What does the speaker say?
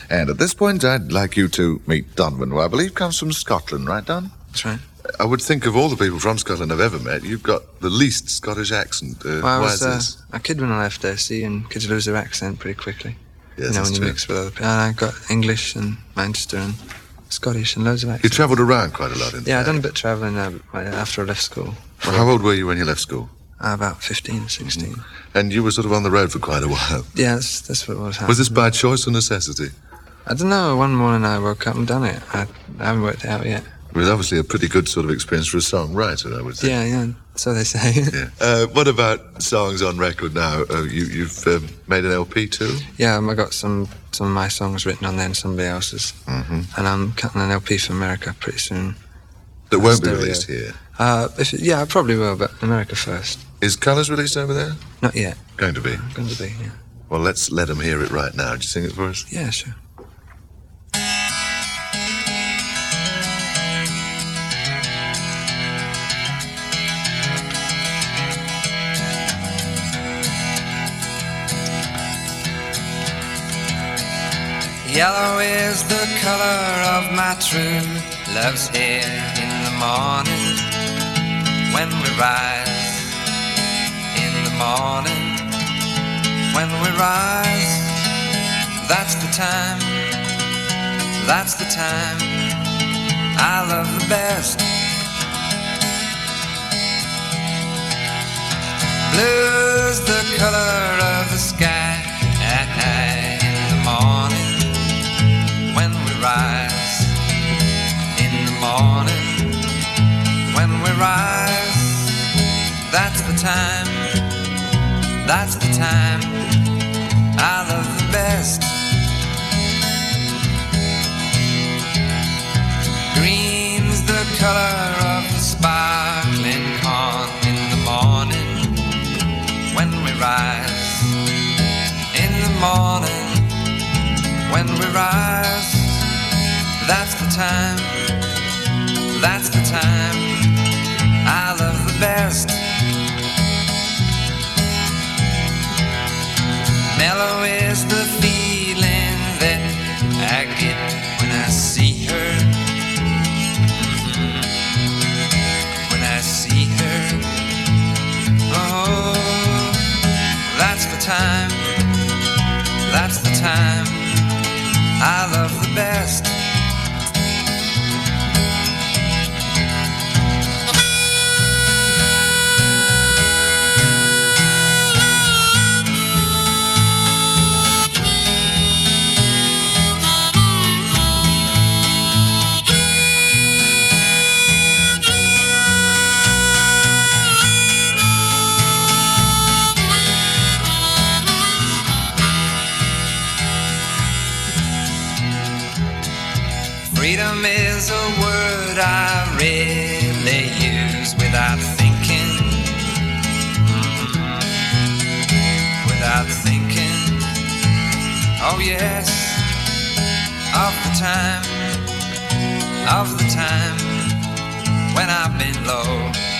And at this point, I'd like you to meet Donvan, who I believe comes from Scotland, right, Don? That's right. I would think of all the people from Scotland I've ever met, you've got the least Scottish accent. Why is this? A kid when I left there, see, and kids lose their accent pretty quickly. Yes, when you mix with other people. And I got English and Manchester and Scottish and loads of accents. You travelled around quite a lot, in I'd done a bit of travelling after I left school. Well, how old were you when you left school? About 15, 16. Mm-hmm. And you were sort of on the road for quite a while. Yeah, that's what was happening. Was this by choice or necessity? I don't know. One morning I woke up and done it. I haven't worked it out yet. It was obviously a pretty good sort of experience for a songwriter, I would say. Yeah, so they say. Yeah. What about songs on record now? You've made an LP too? Yeah, I got some of my songs written on there and somebody else's. Mm-hmm. And I'm cutting an LP for America pretty soon. That won't be released here? I probably will, but America first. Is Colours released over there? Not yet. Going to be? Going to be, yeah. Well, let's let them hear it right now. Would you sing it for us? Yeah, sure. Yellow is the color of my true love's hair. In the morning when we rise, in the morning when we rise, that's the time I love the best. Blue's the color of the sky. In the morning when we rise, in the morning when we rise, that's the time I love the best. Green's the color of the sparkling corn. In the morning when we rise, in the morning when we rise, that's the time I love the best. Mellow is the feeling that I get when I see her. When I see her, oh, that's the time I love the best. Freedom is a word I rarely use without thinking, without thinking. Oh yes, of the time when I've been low.